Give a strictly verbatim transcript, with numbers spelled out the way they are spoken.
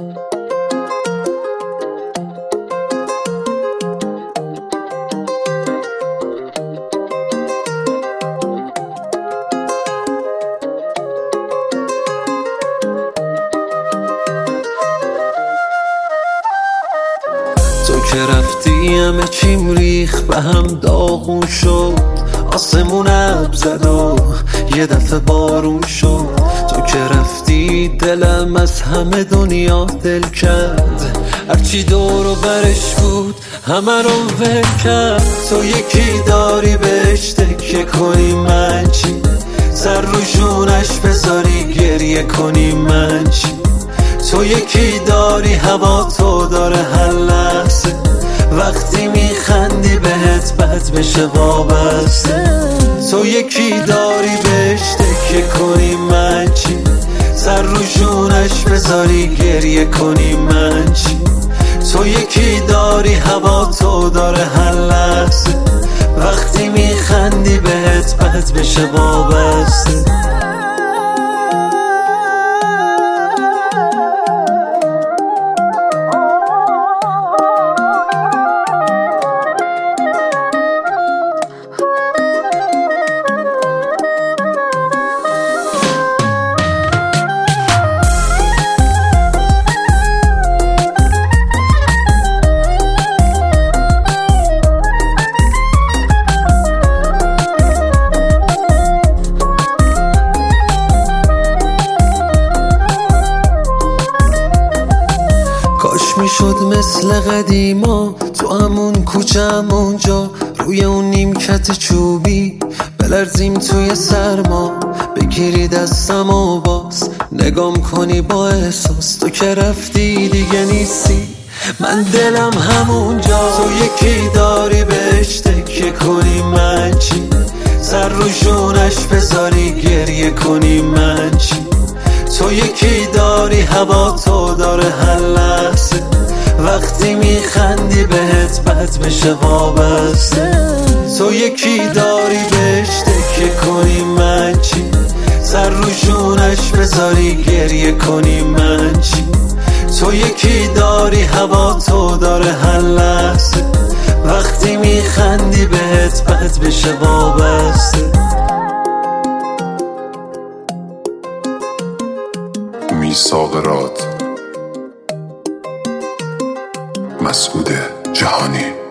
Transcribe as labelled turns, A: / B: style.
A: تو که رفتی همه چیم ریخ به هم داغون شد، آسمون ابر زد و یه دفعه بارون شد. تو که رفتی دلم از همه دنیا دل کرد، هرچی دور و برش بود همه رو ول کرد. تو یکی داری بهش تکیه کنی، من چی؟ سر روشونش بذاری گریه کنی، من چی؟ تو یکی داری هوا تو داره هر لحظه، وقتی میخندی بهت بد بشه وابسته. تو یکی داری بهش تکیه کنی، من چی؟ سر روشونش بذاری گریه کنی، من چی؟ تو یکی داری هوا تو داره هر لحظه، وقتی میخندی بهت بد بشه وابسته. کاش میشد مثل قدیما تو همون کوچه همونجا، روی اون نیمکت چوبی بلرزیم توی سرما، بگیری دستم و باز نگام کنی با احساس. تو که رفتی دیگه نیستی، من دلم همونجا. تو یکی داری بهش تکیه کنی، من چی؟ سر روشونش بذاری گریه کنی، من چی؟ تو یکی داری هوا تو داره هر لحظه، وقتی میخندی بهت بد بشه وابسته. تو یکی داری بهش تکیه کنی، من چی؟ سر روشونش بذاری گریه کنی، من چی؟ تو یکی داری هوا تو داره هر لحظه، وقتی میخندی بهت بد بشه وابسته.
B: میثاق راد، مسعود جهانی.